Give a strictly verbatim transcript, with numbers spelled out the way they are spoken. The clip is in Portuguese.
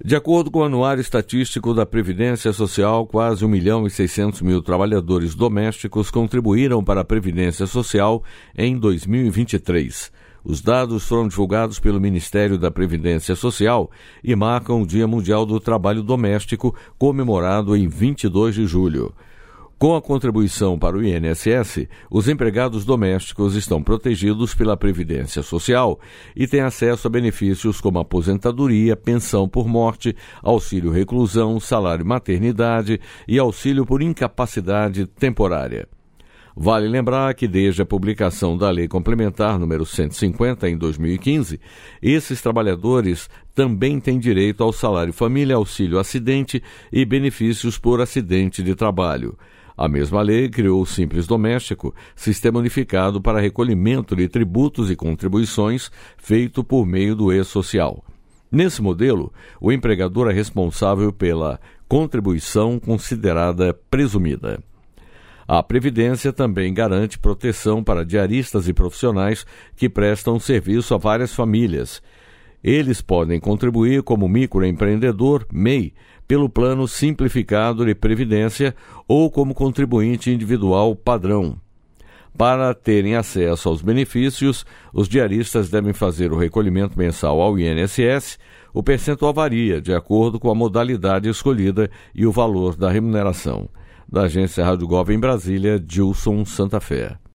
De acordo com o Anuário Estatístico da Previdência Social, quase um milhão e seiscentos mil trabalhadores domésticos contribuíram para a Previdência Social em dois mil e vinte e três. Os dados foram divulgados pelo Ministério da Previdência Social e marcam o Dia Mundial do Trabalho Doméstico, comemorado em vinte e dois de julho. Com a contribuição para o I N S S, os empregados domésticos estão protegidos pela Previdência Social e têm acesso a benefícios como aposentadoria, pensão por morte, auxílio reclusão, salário maternidade e auxílio por incapacidade temporária. Vale lembrar que desde a publicação da Lei Complementar número cento e cinquenta, em dois mil e quinze, esses trabalhadores também têm direito ao salário família, auxílio acidente e benefícios por acidente de trabalho. A mesma lei criou o Simples Doméstico, sistema unificado para recolhimento de tributos e contribuições feito por meio do e-social. Nesse modelo, o empregador é responsável pela contribuição considerada presumida. A Previdência também garante proteção para diaristas e profissionais que prestam serviço a várias famílias. Eles podem contribuir como microempreendedor, M E I, pelo Plano Simplificado de Previdência ou como contribuinte individual padrão. Para terem acesso aos benefícios, os diaristas devem fazer o recolhimento mensal ao I N S S. O percentual varia de acordo com a modalidade escolhida e o valor da remuneração. Da Agência Rádio Gov em Brasília, Gilson Santa Fé.